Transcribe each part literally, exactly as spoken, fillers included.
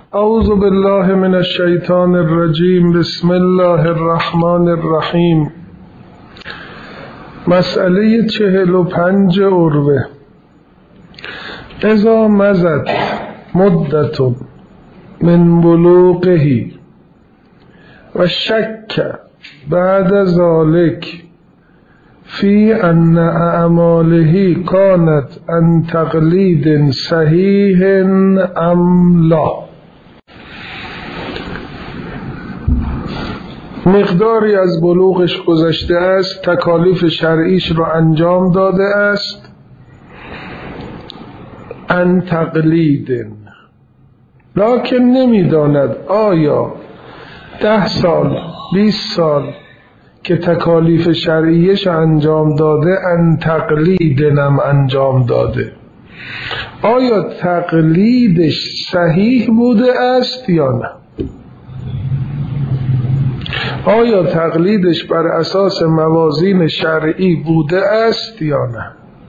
اعوذ بالله من الشیطان الرجیم. بسم الله الرحمن الرحیم. مسئله چهل و پنج عروه. اذا مضت مدت من بلوغه و شک بعد ذلك فی ان اعماله کانت عن تقلید صحیح ام لا. مقداری از بلوغش گذشته است، تکالیف شرعیش را انجام داده است، عن تقلید، لکن نمیداند آیا ده سال بیست سال که تکالیف شرعیش انجام داده عن تقلیدنم انجام داده، آیا تقلیدش صحیح بوده است یا نه؟ آیا تقلیدش بر اساس موازین شرعی بوده است یا نه؟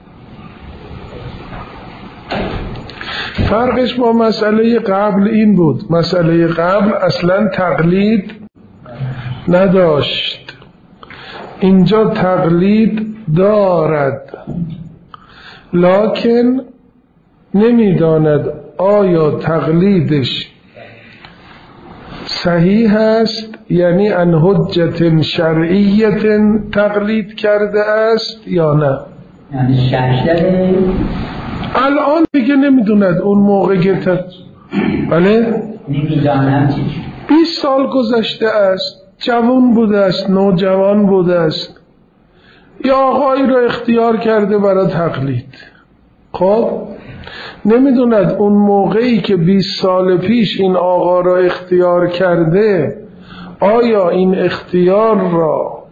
فرقش با مسئله قبل این بود، مسئله قبل اصلا تقلید نداشت، اینجا تقلید دارد لکن نمیداند آیا تقلیدش صحیح است، یعنی ان حجت شرعیت تقلید کرده است یا نه. یعنی شرعیه الان دیگه نمیدوند، اون موقع که تا بله نمیداند بیست سال گذشته است، جوان بوده است، نوجوان بوده است، یا آقایی را اختیار کرده برای تقلید. خب نمیدوند اون موقعی که بیست سال پیش این آقا را اختیار کرده آیا این اختیار را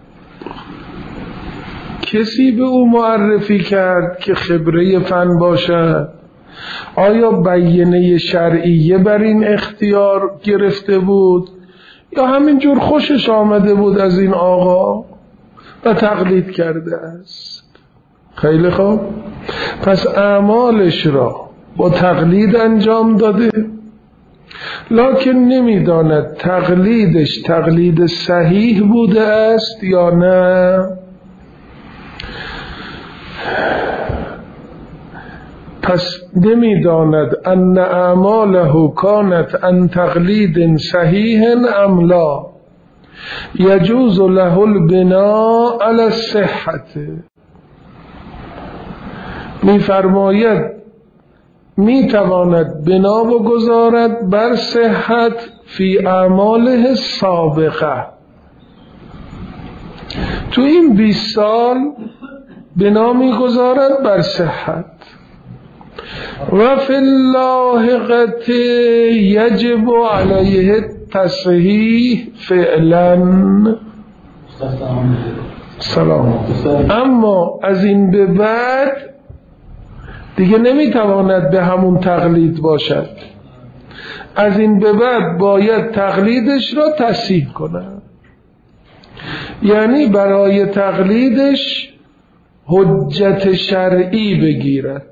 کسی به او معرفی کرد که خبره فن باشد؟ آیا بیانیه شرعیه بر این اختیار گرفته بود یا همینجور خوشش آمده بود از این آقا و تقلید کرده است؟ خیلی خوب، پس اعمالش را با تقلید انجام داده لکن نمیداند تقلیدش تقلید صحیح بوده است یا نه. پس نمیداند ان اعماله کانت عن تقلید صحیح ام لا یجوز له البناء علی الصحت. می فرماید می تواند بنا بگذارد بر صحت فی اعماله سابقه، تو این بیست سال بنا می گذارد بر صحت. و فی اللاحقه یجب علیه تصحیح فعلا. سلام. اما از این به بعد دیگه نمیتواند به همون تقلید باشد، از این به بعد باید تقلیدش را تصحیح کند، یعنی برای تقلیدش حجت شرعی بگیرد،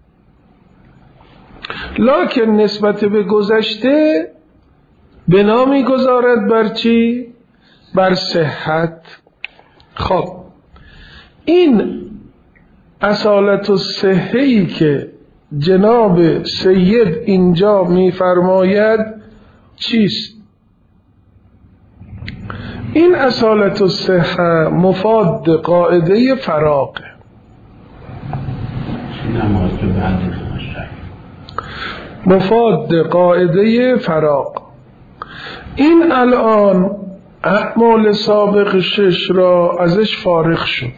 لکن نسبت به گذشته بنا میگذارد بر چی؟ بر صحت. خب این اصالت الصحه‌ای که جناب سید اینجا میفرماید چیست؟ این اصالت الصحه مفاد قاعده فراقه. مفاد قاعده فراق. این الان اعمال سابق شش را ازش فارغ شده،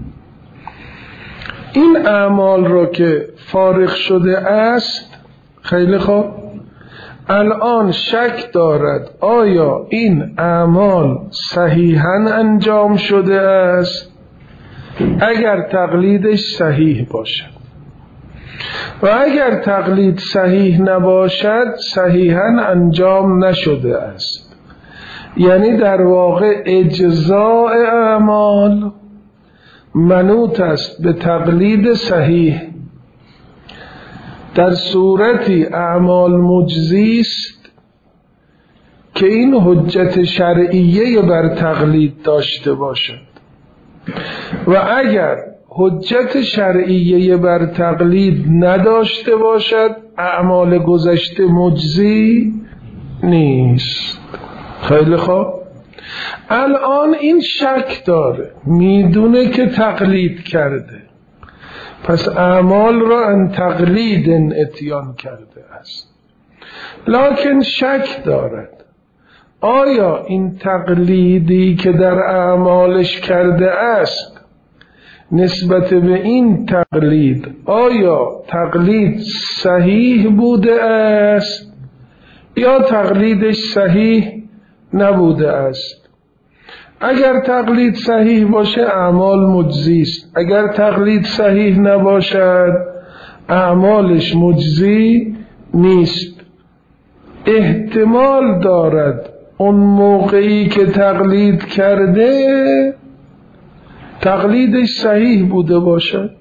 این اعمال را که فارغ شده است، خیلی خوب، الان شک دارد آیا این اعمال صحیحاً انجام شده است، اگر تقلیدش صحیح باشد، و اگر تقلید صحیح نباشد صحیحاً انجام نشده است، یعنی در واقع اجزاء اعمال منوط است به تقلید صحیح در صورتی اعمال مجزی است که این حجت شرعیه بر تقلید داشته باشد و اگر حجت شرعیه بر تقلید نداشته باشد اعمال گذشته مجزی نیست. خیلی خوب، الان این شک داره، میدونه که تقلید کرده، پس اعمال را ان تقلید اتیان کرده است، لکن شک دارد آیا این تقلیدی که در اعمالش کرده است نسبت به این تقلید آیا تقلید صحیح بوده است یا تقلیدش صحیح نبوده است. اگر تقلید صحیح باشه اعمال مجزی است، اگر تقلید صحیح نباشد اعمالش مجزی نیست. احتمال دارد اون موقعی که تقلید کرده تقلیدش صحیح بوده باشد،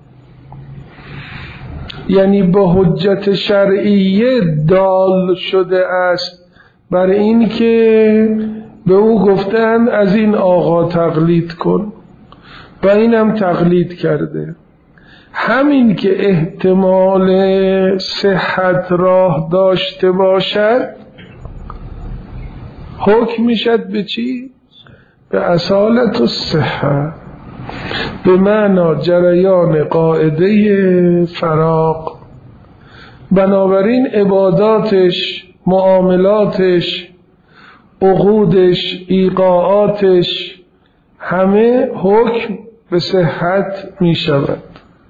یعنی با حجت شرعیه دال شده است بر این که به او گفتن از این آقا تقلید کن و اینم تقلید کرده. همین که احتمال صحت راه داشته باشد حکم میشد به چی؟ به اصالت الصحه، به معنی جریان قاعده فراق. بنابراین عباداتش، معاملاتش، عقودش، ایقاعاتش همه حکم به صحت می شود.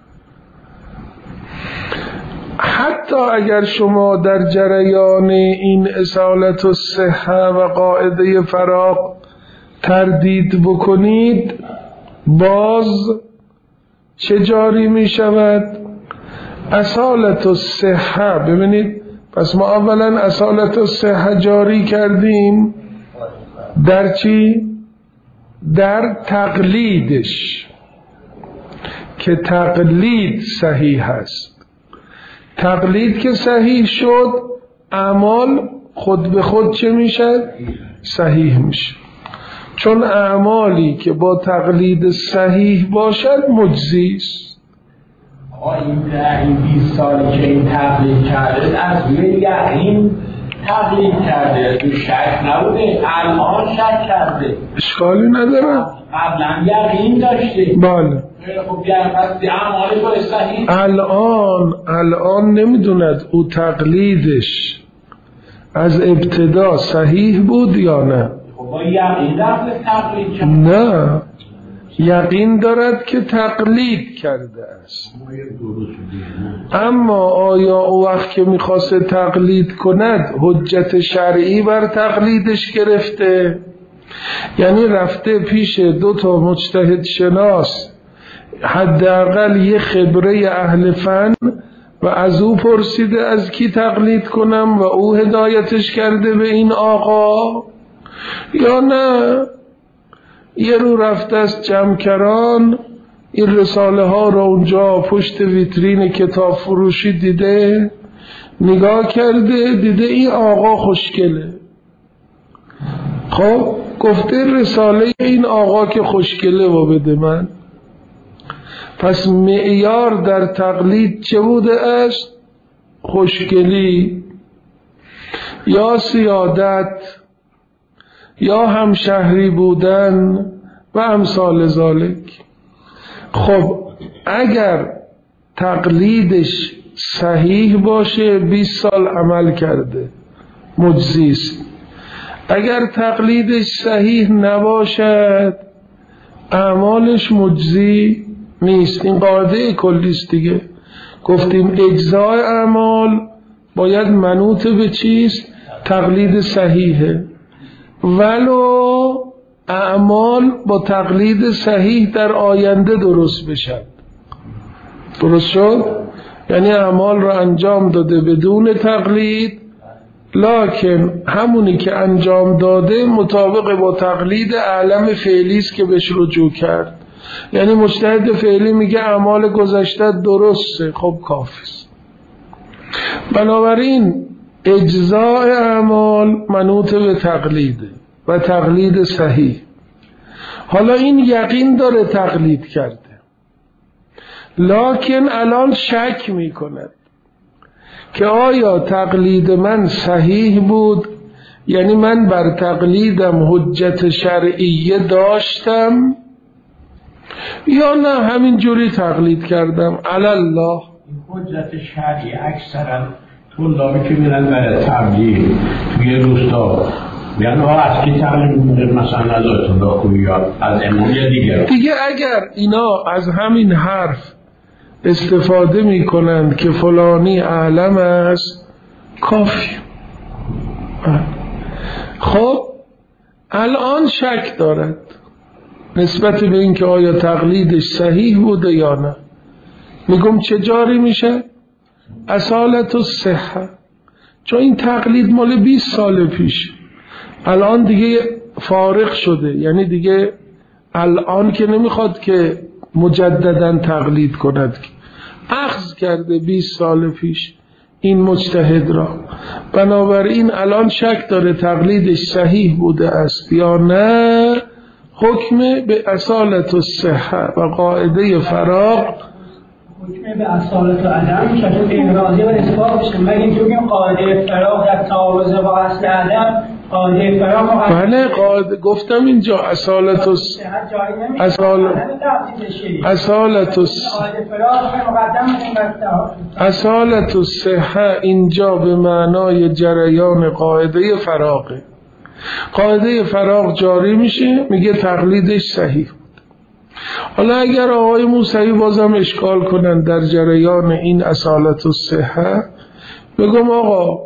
حتی اگر شما در جریان این اصالت الصحه و قاعده فراق تردید بکنید باز چه جاری می شود؟ اصالت الصحه. ببینید، پس ما اولا اصالت الصحه جاری کردیم در چی؟ در تقلیدش که تقلید صحیح است. تقلید که صحیح شد اعمال خود به خود چه میشد؟ صحیح میشه، چون اعمالی که با تقلید صحیح باشد مجزی است. این بیست سالی که این تقلید کرده از روی یقین تقلید کرده، تو شک نبوده، الان شک کرده، اشکالی نداره، قبلا یقین داشته. بله. خب اعمالش با صحیح الان الان نمیدوند او تقلیدش از ابتدا صحیح بود یا نه. خب با یقین رفته تقلید کرده. نه، یقین دارد که تقلید کرده است، اما آیا او وقت که میخواست تقلید کند حجت شرعی بر تقلیدش گرفته؟ یعنی رفته پیش دو تا مجتهد شناس حداقل یه خبره اهل فن و از او پرسیده از کی تقلید کنم و او هدایتش کرده به این آقا، یا نه یه رو رفته است جمکران این رساله ها رو اونجا پشت ویترین کتاب فروشی دیده، نگاه کرده دیده این آقا خوشگله، خب گفته رساله این آقا که خوشگله و بده من. پس معیار در تقلید چه بوده است؟ خوشگلی یا سیادت یا همشهری بودن و امثال ذالک. خب اگر تقلیدش صحیح باشه بیست سال عمل کرده مجزی است، اگر تقلیدش صحیح نباشد اعمالش مجزی نیست. این قاعده کلیست دیگه. گفتیم اجزای اعمال باید منوط به چیست؟ تقلید صحیحه، ولو اعمال با تقلید صحیح در آینده درست بشن. درست شد؟ یعنی اعمال رو انجام داده بدون تقلید، لکن همونی که انجام داده مطابق با تقلید عالم فعلی است که بهش رجوع کرد. یعنی مجتهد فعلی میگه اعمال گذشته درسته، خب کافی است. بنابراین اجزاء اعمال منوط به تقلیده و تقلید صحیح. حالا این یقین داره تقلید کرده، لکن الان شک می کند که آیا تقلید من صحیح بود، یعنی من بر تقلیدم حجت شرعیه داشتم یا نه همین جوری تقلید کردم الله. حجت شرعی اکثرا طلابی که میرن برای تبلیغ توی روستا یعنی ها از کی تقلید میکنه، مثلا از آیت الله خویی یا از امام یا دیگر دیگه. اگر اینا از همین حرف استفاده میکنند که فلانی اعلم است کافی. خب الان شک دارد نسبت به اینکه آیا تقلیدش صحیح بوده یا نه. میگم چه جاری میشه؟ اصالت الصحه، چون این تقلید مال بیست سال پیش، الان دیگه فارغ شده، یعنی دیگه الان که نمیخواد که مجددا تقلید کند، اخذ کرده بیست سال پیش این مجتهد را. بنابراین الان شک داره تقلیدش صحیح بوده است یا نه. حکم به اصالت الصحه و قاعده فراغ، حکم به اصالت و عدم میشه چون اعراضی و اثبات بشه. مگه اینکه بگیم قاعده فراغ در تعارض با اصل عدم، قاعده فراغ و بله قاعده گفتم اینجا اصالت الص اصال اصالت الص اصالت الصحه اینجا به معنای جریان قاعده فراغه. قاعده فراغ جاری میشه، میگه تقلیدش صحیح بود. حالا اگر آقای موسوی بازم اشکال کنن در جریان این اصالت الصحه، بگم آقا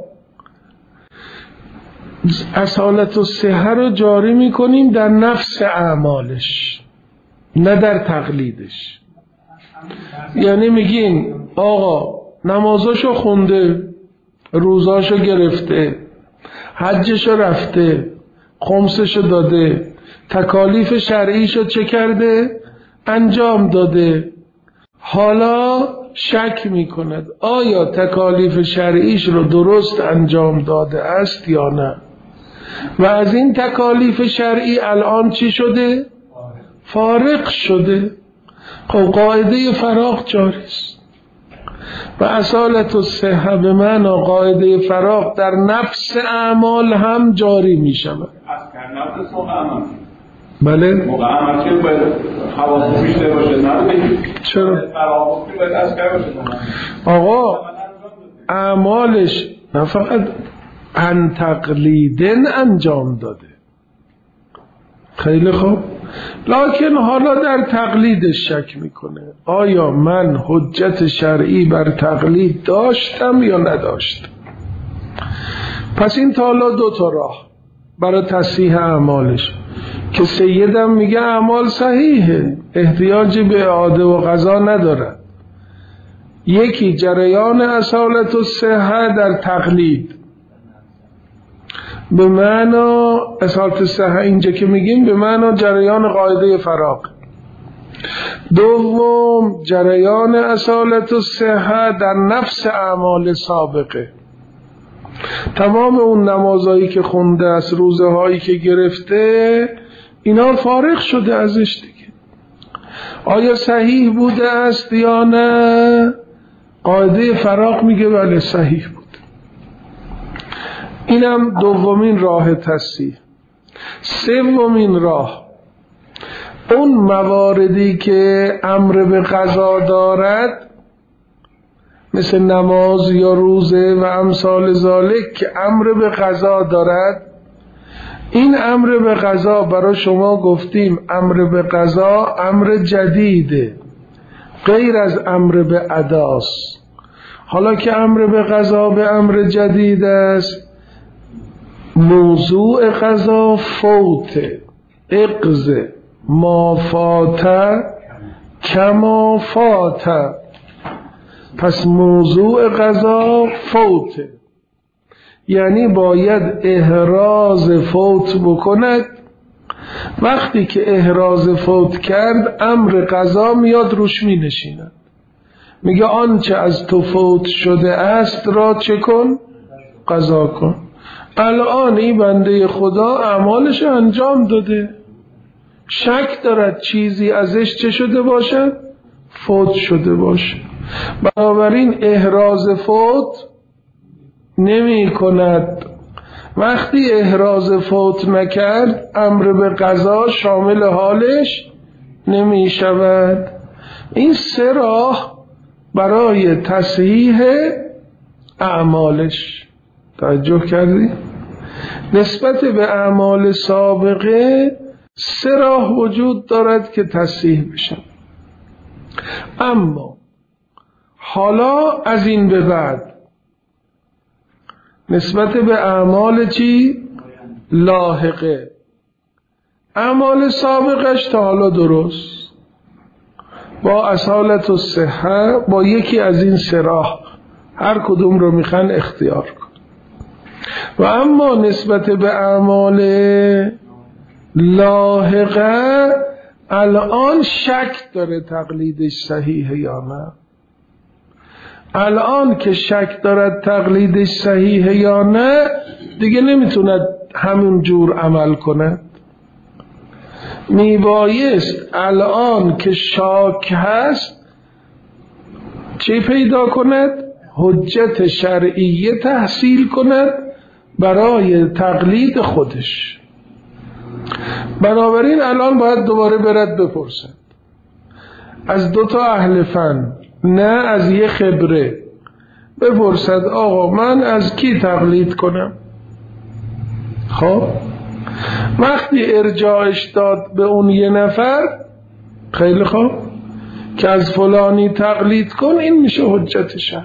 اصالت الصحه رو جاری میکنیم در نفس اعمالش نه در تقلیدش. یعنی میگیم آقا نمازاشو خونده، روزاشو گرفته، حجشو رفته، خمسشو داده، تکالیف شرعیشو چه کرده؟ انجام داده. حالا شک میکند آیا تکالیف شرعیش رو درست انجام داده است یا نه، و از این تکالیف شرعی الان چی شده؟ فارغ شده. خب قاعده فراغ جاری است و اصالت الصحه به معنی قاعده فراغ در نفس اعمال هم جاری می شود. بله موقع عمل که باید حواس بیشتر باشه، نه چرا؟ فراغ که باید از کار باشه. آقا اعمالش نه فقط ان تقلیدن انجام داده، خیلی خوب، لکن حالا در تقلیدش شک میکنه آیا من حجت شرعی بر تقلید داشتم یا نداشتم. پس این تا حالا دو تا راه برای تصحیح اعمالش که سیدم میگه اعمال صحیحه، احتیاجی به اعاده و قضا ندارد. یکی جریان اصالت الصحه در تقلید به معنی اصالت الصحه اینجا که میگیم به معنی جریان قاعده فراغ. دوم جریان اصالت الصحه در نفس اعمال سابقه. تمام اون نمازهایی که خونده است، روزه هایی که گرفته، اینا فارغ شده ازش دیگه. آیا صحیح بوده است یا نه؟ قاعده فراغ میگه بله صحیح بود. اینم دومین راه تصحیح. سومین راه اون مواردی که امر به قضا دارد، مثل نماز یا روزه و امثال ذالک که امر به قضا دارد. این امر به قضا برای شما گفتیم امر به قضا امر جدیده، غیر از امر به اداست. حالا که امر به قضا به امر جدید است، موضوع قضا فوت اقض ما فات کما فات. پس موضوع قضا فوت، یعنی باید احراز فوت بکند. وقتی که احراز فوت کرد امر قضا میاد روش می نشیند. میگه آنچه از تو فوت شده است را چه کن؟ قضا کن. الان این بنده خدا اعمالش انجام داده، شک دارد چیزی ازش چه شده باشد؟ فوت شده باشه. بنابراین احراز فوت نمی کند. وقتی احراز فوت نکرد امر به قضا شامل حالش نمی شود. این سه راه برای تصحیح اعمالش. توجه کردی؟ نسبت به اعمال سابقه سه راه وجود دارد که تصحیح بشن. اما حالا از این به بعد نسبت به اعمال چی؟ لاحقه. اعمال سابقش تا حالا درست با اصالت و صحه، با یکی از این سه راه هر کدوم رو میخوان اختیار کن. و اما نسبت به اعمال لاحقه الان شک داره تقلیدش صحیحه یا نه. الان که شک دارد تقلیدش صحیحه یا نه دیگه نمیتوند همون جور عمل کند. میبایست الان که شاک هست چه پیدا کند؟ حجت شرعیه تحصیل کند برای تقلید خودش. بنابراین الان باید دوباره برد بپرسد از دو تا اهل فن، نه از یه خبره، بپرسد آقا من از کی تقلید کنم؟ خب وقتی ارجاعش داد به اون یه نفر، خیلی خوب که از فلانی تقلید کن، این میشه حجت شرع.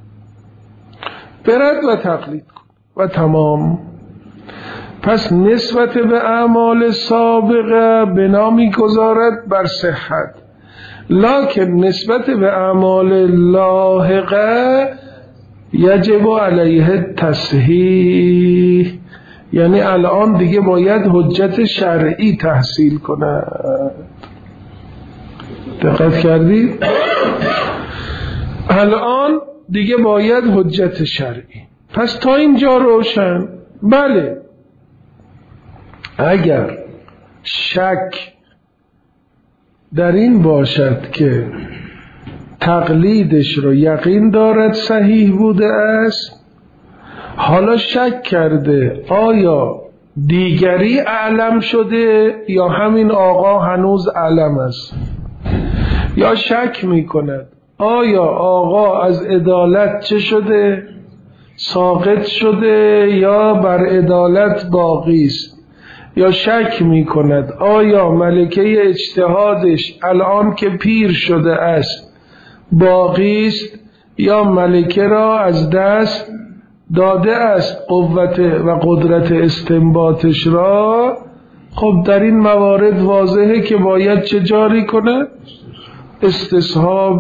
برد و تقلید کن و تمام. پس نسبت به اعمال سابقه بنا میگذارد بر صحت، لکن نسبت به اعمال لاحقه یجب علیه تصحیح، یعنی الان دیگه باید حجت شرعی تحصیل کند. دقت کردید؟ الان دیگه باید حجت شرعی. پس تا اینجا روشن. بله اگر شک در این باشد که تقلیدش رو یقین دارد صحیح بوده است، حالا شک کرده آیا دیگری اعلم شده یا همین آقا هنوز اعلم است، یا شک می کند آیا آقا از عدالت چه شده؟ ساقط شده یا بر عدالت باقی است، یا شک می کند آیا ملکه اجتهادش الان که پیر شده است باقی است یا ملکه را از دست داده است قوت و قدرت استنباطش را. خب در این موارد واضحه که باید چه جاری کند؟ استصحاب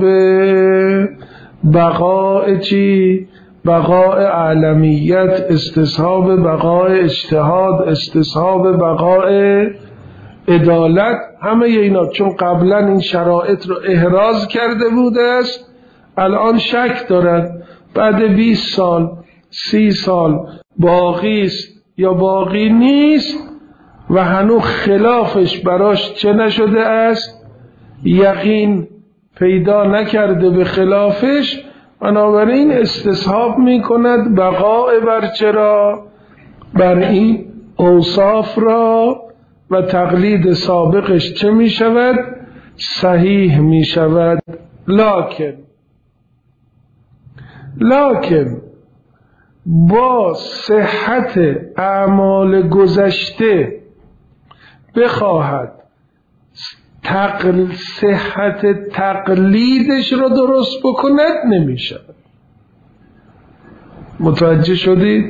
بقاء چی؟ بقاء اعلمیت، استصحاب بقاء اجتهاد، استصحاب بقاء عدالت، همه اینا. چون قبلا این شرایط رو احراز کرده بوده است، الان شک دارد بعد بیست سال سی سال باقی است یا باقی نیست و هنوز خلافش براش چه نشده است؟ یقین پیدا نکرده به خلافش. بنابراین استصحاب می کند بقاء بر چرا؟ بر این اوصاف را، و تقلید سابقش چه می شود؟ صحیح می شود. لکن لکن با صحت اعمال گذشته بخواهد تقل صحت تقلیدش رو درست بکند، نمیشه. متوجه شدید؟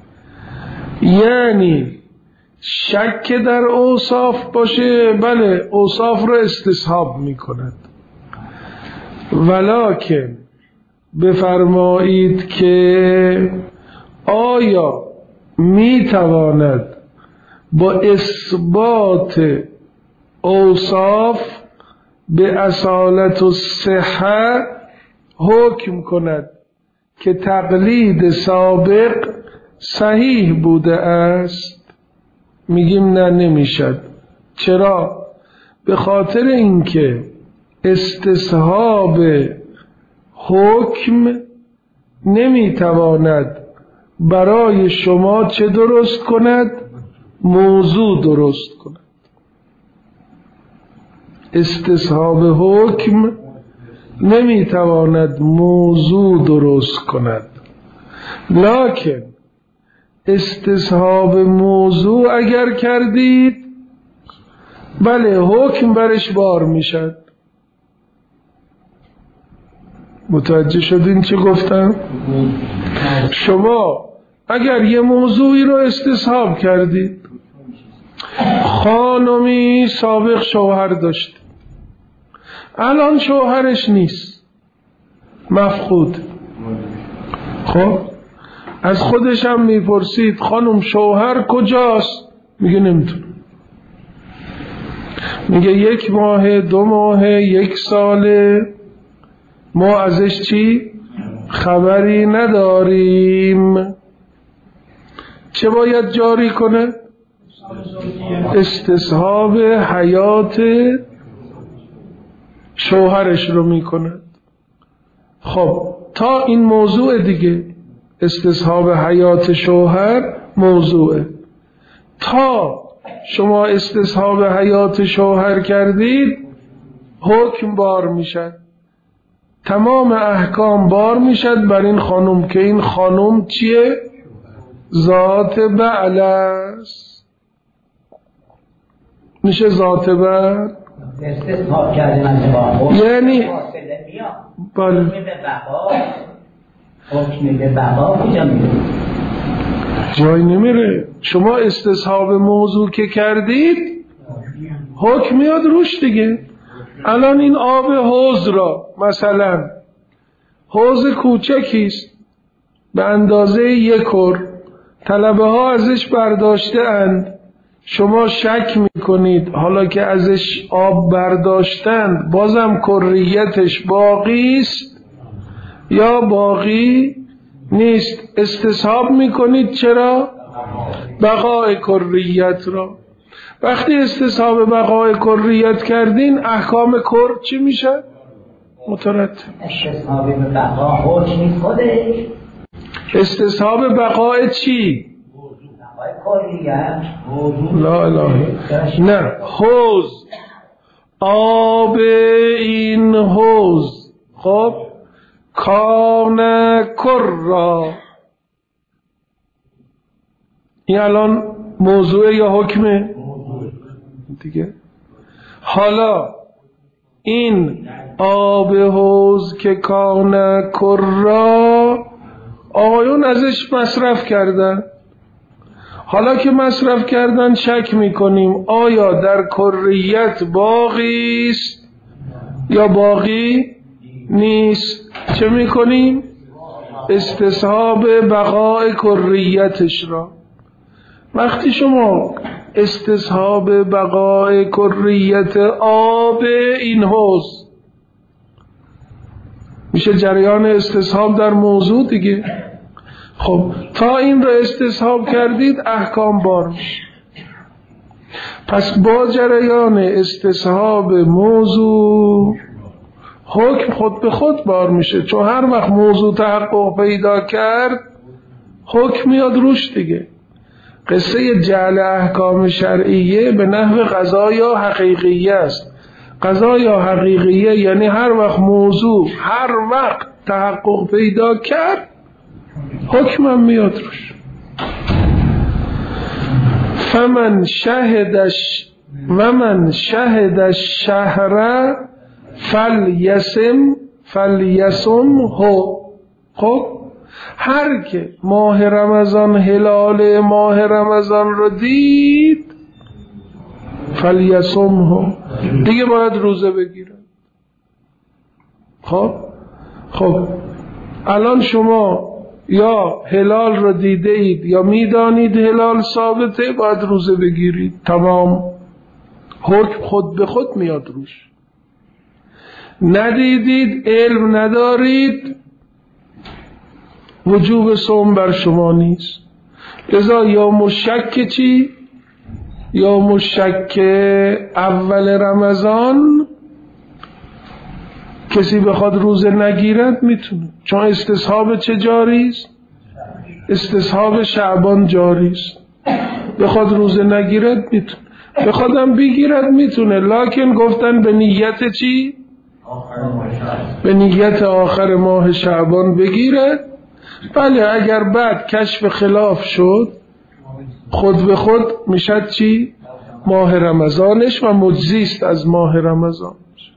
یعنی شک در اوصاف باشه، بله اوصاف رو استصحاب میکند، ولکن بفرمایید که آیا میتواند با اثبات اوصاف به اصالت و صحه حکم کند که تقلید سابق صحیح بوده است؟ میگیم نه، نمیشد. چرا؟ به خاطر اینکه استصحاب حکم نمیتواند برای شما چه درست کند؟ موضوع درست کند. استصحاب حکم نمیتواند موضوع درست کند، لکن استصحاب موضوع اگر کردید بله حکم برش بار میشد. متوجه شدین چی گفتم؟ شما اگر یه موضوعی رو استصحاب کردید، خانمی سابق شوهر داشت، الان شوهرش نیست، مفقود، خب از خودش هم میپرسید خانم شوهر کجاست؟ میگه نمیتونه. میگه یک ماه، دو ماه، یک ساله ما ازش چی؟ خبری نداریم. چه باید جاری کنه؟ استصحاب حیات شوهرش رو میکنه. خب تا این موضوع دیگه، استصحاب حیات شوهر موضوعه. تا شما استصحاب حیات شوهر کردید حکم بار میشد، تمام احکام بار میشد بر این خانم که این خانم چیه؟ ذات بعل است. میشه ذات بعل؟ استصحاب کردیم از با یعنی بله حکم به بقا کجا میره؟ جای نمیره. شما استصحاب موضوع که کردید حکم میاد روش دیگه. الان این آب حوض را مثلا حوض کوچکیست به اندازه یک کر، طلبه ها ازش برداشته اند، شما شک میکنید حالا که ازش آب برداشتند بازم کریتش باقی است یا باقی نیست؟ استصحاب میکنید چرا؟ بقای کریت را. وقتی استصحاب بقای کریت کردین احکام کر چی میشه؟ مترتب. استصحاب بقا حکم نیست خودش. استصحاب بقای چی؟ بقای کریت. لا اله نه، حوض، آب این حوض خب کان کرا، این الان موضوع یا حکمه دیگه. حالا این آب حوض که کان کرا آقایون ازش مصرف کردن، حالا که مصرف کردن شک میکنیم آیا در کریت باقی است یا باقی نیست. چه میکنیم؟ استصحاب بقای کریتش را. وقتی شما استصحاب بقای کریت آب این حوض میشه جریان استصحاب در موضوع دیگه. خب تا این را استصحاب کردید احکام بار میشه. پس با جریان استصحاب موضوع حکم خود به خود بار میشه، چون هر وقت موضوع تحقق پیدا کرد حکم میاد روش دیگه. قصه جعل احکام شرعیه به نحو قضایا حقیقیه است. قضایا حقیقیه یعنی هر وقت موضوع هر وقت تحقق پیدا کرد حکمم میاد روش. فمن شهدش و من شهد الشهر فلیسم فلیسم هو. خب هر که ماه رمضان، هلال ماه رمضان رو دید فلیسم هو، دیگه باید روزه بگیره. خب خب الان شما یا هلال رو دیده اید یا میدانید هلال ثابته، باید روزه بگیرید. تمام، حکم خود به خود میاد روش. ندیدید، علم ندارید، وجوب صوم بر شما نیست. لذا یا مشک چی؟ یا مشک اول رمضان کسی بخواد روزه نگیرد میتونه، چون استصحاب چه جاریست؟ استصحاب شعبان جاریست. بخواد روزه نگیرد میتونه، بخوادم بگیرد میتونه، لکن گفتن به نیت چی؟ به نیت آخر ماه شعبان بگیرد. بله اگر بعد کشف خلاف شد خود به خود میشد چی؟ ماه رمضانش و مجزیست از ماه رمضان.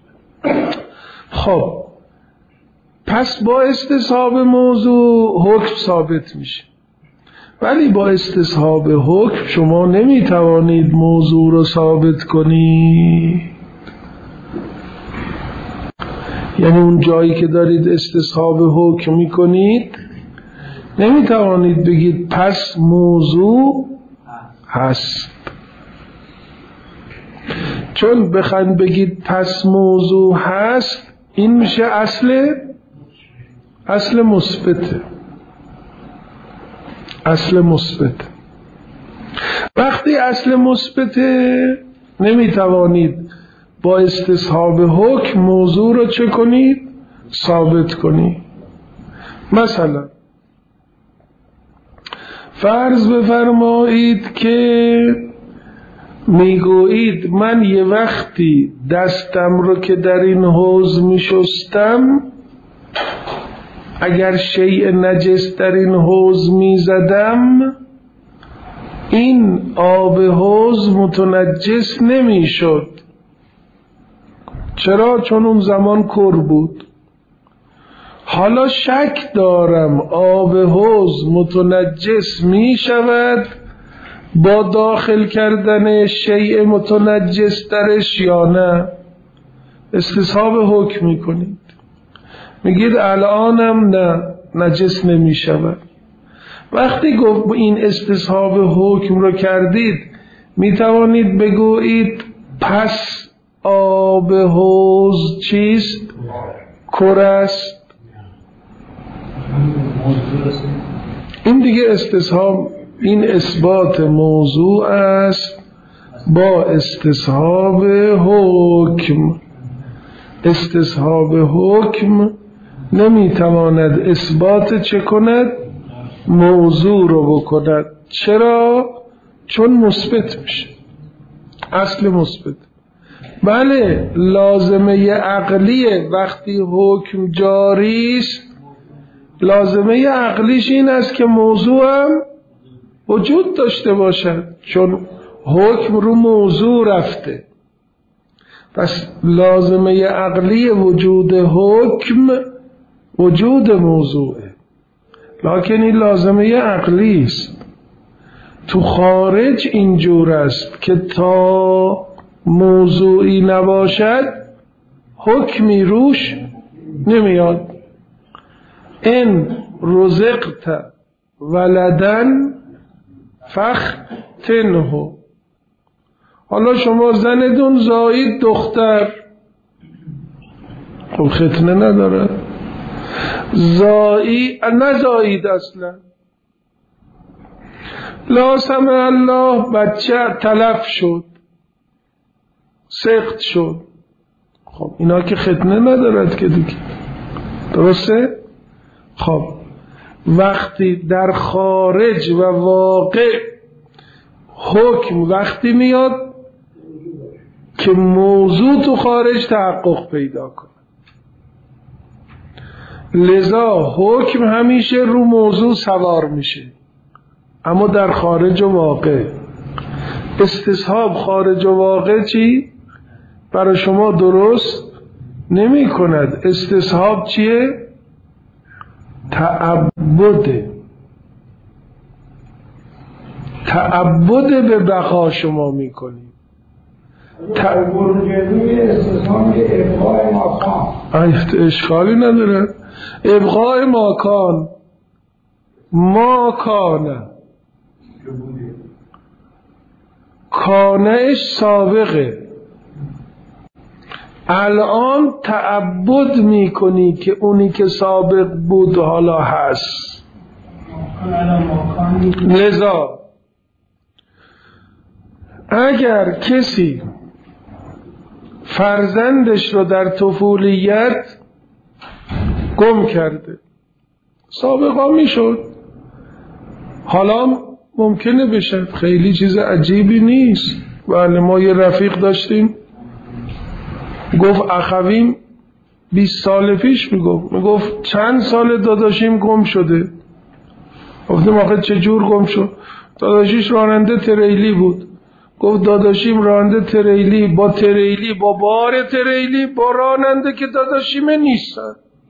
خب پس با استصحاب موضوع حکم ثابت میشه، ولی با استصحاب حکم شما نمیتوانید موضوع رو ثابت کنید. یعنی اون جایی که دارید استصحاب حکم میکنید نمیتوانید بگید پس موضوع هست، چون بخواید بگید پس موضوع هست این میشه اصل اصل مثبته. اصل مثبت وقتی اصل مثبته نمیتوانید با استصحاب حکم موضوع رو چه کنید؟ ثابت کنید. مثلا فرض بفرمایید که میگویید من یه وقتی دستم رو که در این حوض میشستم اگر شیء نجس در این حوض میزدم این آب حوض متنجس نمیشد. چرا؟ چون اون زمان کر بود. حالا شک دارم آب حوض متنجس می شود با داخل کردن شیء متنجس درش یا نه. استصحاب حکم می کنید، میگید الانم نه نجس نمی شود. وقتی گفت این استصحاب حکم رو کردید می توانید بگویید پس آب حوض چیست؟ کر است. این دیگه استصحاب، این اثبات موضوع است با استصحاب حکم. استصحاب حکم نمیتواند اثبات چه کند؟ موضوع رو بکند. چرا؟ چون مثبت میشه، اصل مثبت. بله لازمه عقلیه وقتی حکم جاری است، لازمه عقلیش این است که موضوع هم وجود داشته باشد، چون حکم رو موضوع رفته. پس لازمه عقلی وجود حکم وجود موضوعه، لکن این لازمه عقلی است. تو خارج اینجور است که تا موضوعی نباشد حکمی روش نمیاد. ان رزقت ولدن فختنه. حالا شما زندون زایید دختر، خب ختنه نداره، زایی نزایید اصلا، لا سمع الله بچه تلف شد سقط شد، خب اینا که ختنه ندارد که دیگه، درسته؟ خب وقتی در خارج و واقع حکم وقتی میاد که موضوع تو خارج تحقق پیدا کنه، لذا حکم همیشه رو موضوع سوار میشه، اما در خارج و واقع. استصحاب خارج و واقع چی؟ برای شما درست نمی کند. استصحاب چیه؟ تعبد. تعبد به بقا شما می کنید. تعبد جدوی استصحاب ابقای ماکان، اشکالی نداره. ابقای ماکان، ماکانه کانهش سابقه، الان تعبد میکنی که اونی که سابق بود حالا هست. لذا اگر کسی فرزندش رو در طفولیت گم کرده، سابقا میشد، حالا ممکنه بشه، خیلی چیز عجیبی نیست. بله ما یه رفیق داشتیم گفت اخویم بیست سال پیش میگفت میگفت چند سال داداشیم گم شده. گفتم آخه چجور گم شد؟ داداشیش راننده تریلی بود. گفت داداشیم راننده تریلی با تریلی با بار تریلی با راننده که داداشیمه نیستن.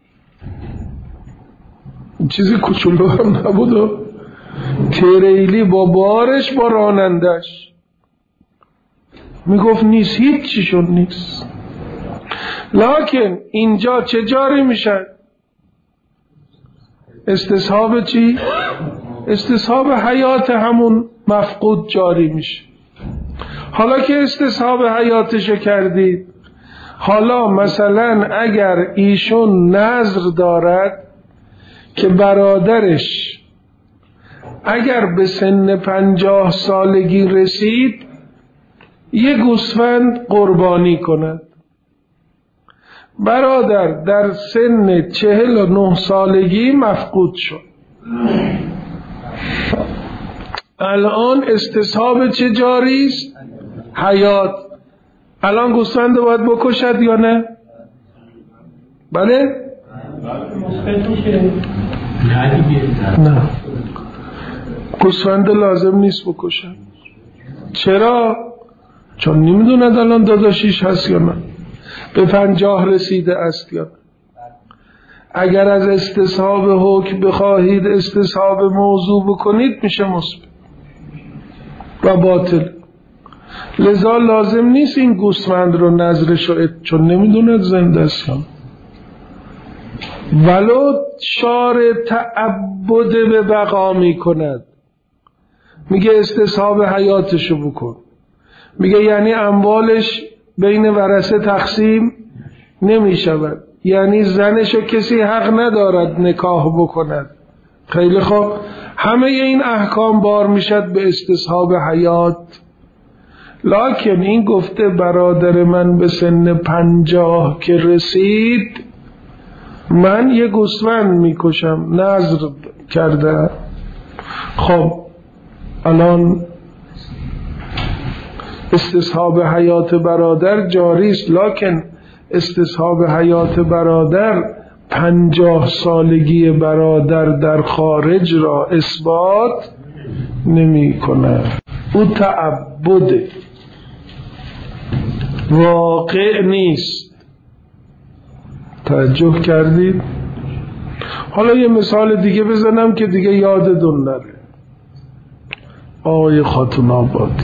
چیزی کوچولو هم نبود، تریلی با بارش با رانندش. میگفت نیست، هیچ چیشون نیست. لکن اینجا چه جاری میشن؟ استصحاب چی؟ استصحاب حیات همون مفقود جاری میشه. حالا که استصحاب حیاتشو کردید، حالا مثلا اگر ایشون نظر دارد که برادرش اگر به سن پنجاه سالگی رسید یه گوسفند قربانی کند، برادر در سن چهل و نه سالگی مفقود شد، الان استصحاب چه جاری است؟ حیات. الان گوسفند باید بکشد یا نه؟ بله؟ نه، گوسفند لازم نیست بکشد. چرا؟ چون نمیدوند الان داداشیش هست یا نه، به پنجاه رسیده است یا نه. اگر از استصحاب حکم بخواهید استصحاب موضوع بکنید میشه مثبت و باطل. لذا لازم نیست این گوسفند رو نظرش رو، چون نمیدوند زنده است. ولو شارع تعبد به بقا می کند، میگه استصحاب حیاتشو بکن، میگه یعنی اموالش بین ورثه تقسیم نمی شود، یعنی زنشو کسی حق ندارد نکاح بکند. خیلی خوب، همه این احکام بار میشد به استصحاب حیات. لکن این گفته برادر من به سن پنجاه که رسید من یه گوسفند میکشم، نذر کرده. خب الان استصحاب حیات برادر جاری است، لکن استصحاب حیات برادر پنجاه سالگی برادر در خارج را اثبات نمی کند. او تعبد واقع نیست. توجه کردید؟ حالا یه مثال دیگه بزنم که دیگه یادتون نره. آقای خاتون آباد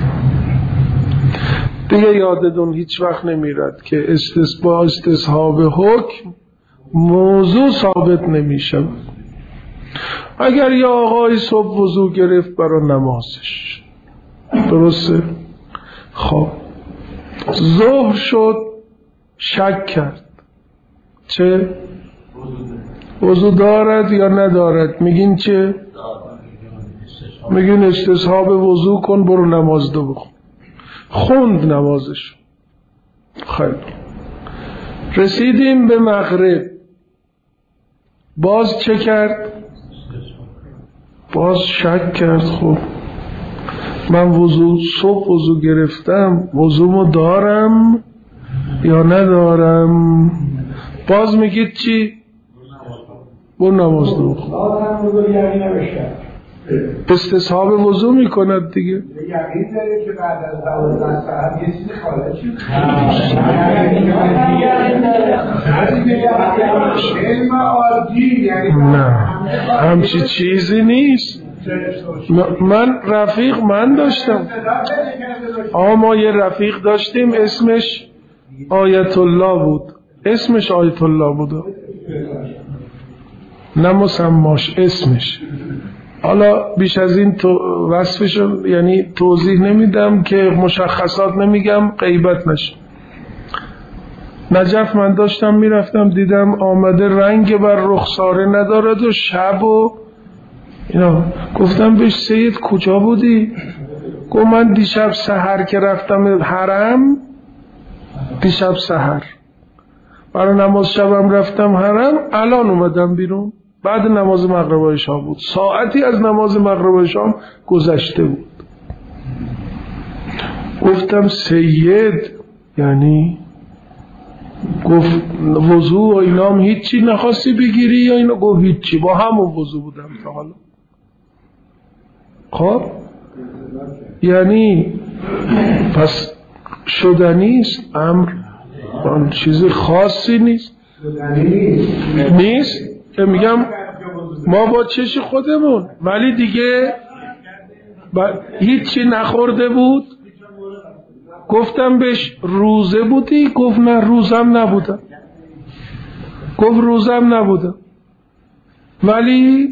دیگه یادتون هیچ وقت نمیرد که استصحاب استصحاب حکم موضوع ثابت نمیشه. اگر یه آقای صبح وضو گرفت برای نمازش، درسته؟ خب ظهر شد شک کرد، چه؟ وضو دارد یا ندارد؟ میگین چه؟ میگین استصحاب وضو کن برو نماز دو بخون. خوند نمازش. خیلی رسیدیم به مغرب، باز چه کرد؟ باز شک کرد. خب من وضو صبح وضو گرفتم، وضومو دارم یا ندارم؟ باز میگید چی؟ برو نماز دو بخون. استصحاب وضو میکند دیگه. یقین داره که بعد از دوازده ساعت یه چیزی خارج شد. نه همچی چیزی نیست. من رفیق من داشتم، آقا ما یه رفیق داشتیم اسمش آیت الله بود، اسمش آیت الله بود، نه مسماش، اسمش. حالا بیش از این تو وصفشو یعنی توضیح نمیدم که مشخصات نمیگم غیبت نشه. نجف من داشتم میرفتم دیدم آمده رنگ بر رخساره ندارد و شب و اینا. گفتم بهش سید کجا بودی؟ گفت من دیشب سحر که رفتم حرم، دیشب سحر برای نماز شبم رفتم حرم، الان اومدم بیرون، بعد نماز مغرب و عشا بود، ساعتی از نماز مغرب و عشا گذشته بود. گفتم سید یعنی؟ گفت وضو و اینام هیچی نخواستی بگیری یا اینا؟ گفت هیچی، با همون وضو بودم تا حالا. خب یعنی پس شدنیست امر، آن چیز خاصی نیست نیست که میگم ما با چش خودمون، ولی دیگه هیچی نخورده بود. گفتم بهش روزه بودی؟ گفت نه روزم نبودم. گفت روزم نبودم ولی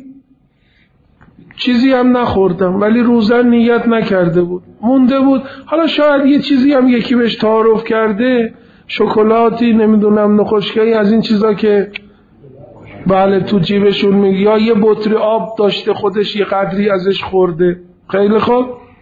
چیزی هم نخوردم، ولی روزه نیت نکرده بود، مونده بود. حالا شاید یه چیزی هم یکی بهش تعارف کرده، شکلاتی نمیدونم نخوشکی از این چیزا که بله تو جیبشون میگه، یا یه بطری آب داشته خودش یه قدری ازش خورده. خیلی خوب.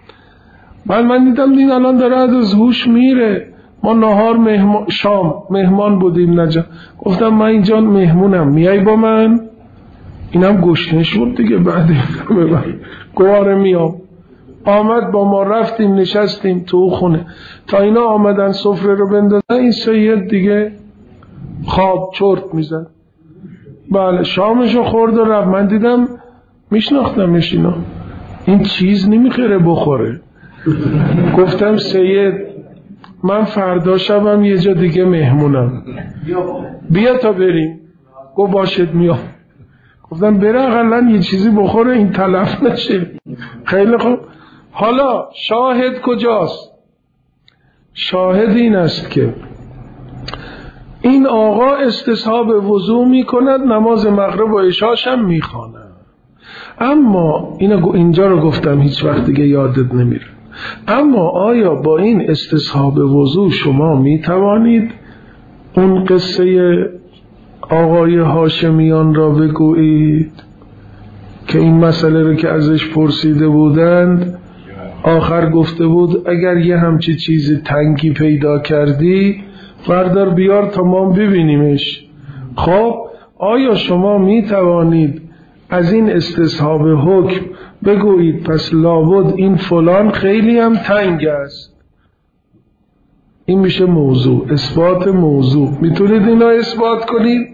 من من دیدم این الان داره از هوش میره. ما نهار مهمان، شام مهمان بودیم نجا. گفتم من اینجا مهمونم، میای با من؟ اینم گشنه شد دیگه، بعد ببر گواره میام. آمد با ما، رفتیم نشستیم تو خونه تا اینا آمدن سفره رو بندازن. این سید دیگه خواب چرت میزن. بله شامشو خورد و رفت. من دیدم میشناختمش، اینا این چیز نمیخوره بخوره. گفتم سید من فردا شبم یه جا دیگه مهمونم، بیا تا بریم. گفت باشد میام. گفتم بره اقلن یه چیزی بخوره این تلف نشه. خیلی خوب. حالا شاهد کجاست؟ شاهد این است که این آقا استصحاب وضو می کند، نماز مغرب و عشاش هم می خواند. اما اینو اینجا رو گفتم هیچ وقت دیگه یادت نمیره. اما آیا با این استصحاب وضو شما می توانید اون قصه آقای هاشمیان را بگویید که این مسئله رو که ازش پرسیده بودند آخر گفته بود اگر یه همچی چیز تنگی پیدا کردی بردار بیار تا ما ببینیمش. خب آیا شما می توانید از این استصحاب حکم بگویید پس لابد این فلان خیلی هم تنگ است؟ این میشه موضوع، اثبات موضوع. میتونید اینا اثبات کنید؟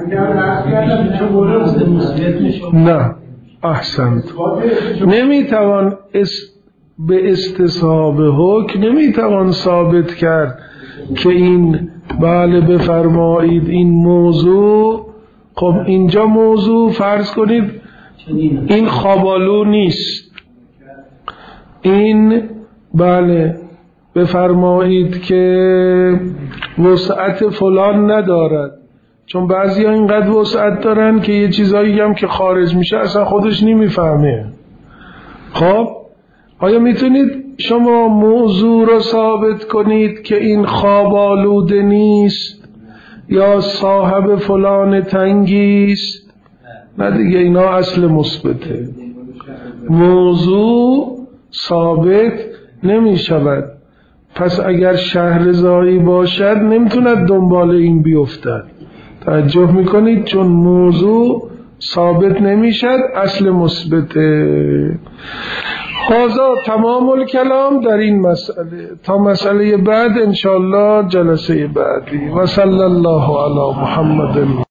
نه احسنت. نمیتوان اس... به استصحاب حکم نمیتوان ثابت کرد که این بله بفرمایید این موضوع. خب اینجا موضوع فرض کنید این خوابالو نیست، این بله بفرمایید که وسعت فلان ندارد، چون بعضی ها اینقدر وسعت دارن که یه چیزایی هم که خارج میشه اصلا خودش نمیفهمه. خب آیا میتونید شما موضوع را ثابت کنید که این خواب آلوده نیست یا صاحب فلان تنگیست؟ نه دیگه، اینا اصل مثبته. موضوع ثابت نمی شود. پس اگر شهرزایی باشد نمیتوند دنبال این بیفتد. توجه میکنید؟ چون موضوع ثابت نمیشد، اصل مثبته. خازا تمام الکلام در این مسئله. تا مسئله بعد انشاءالله جلسه بعدی. و صلی الله علی محمد.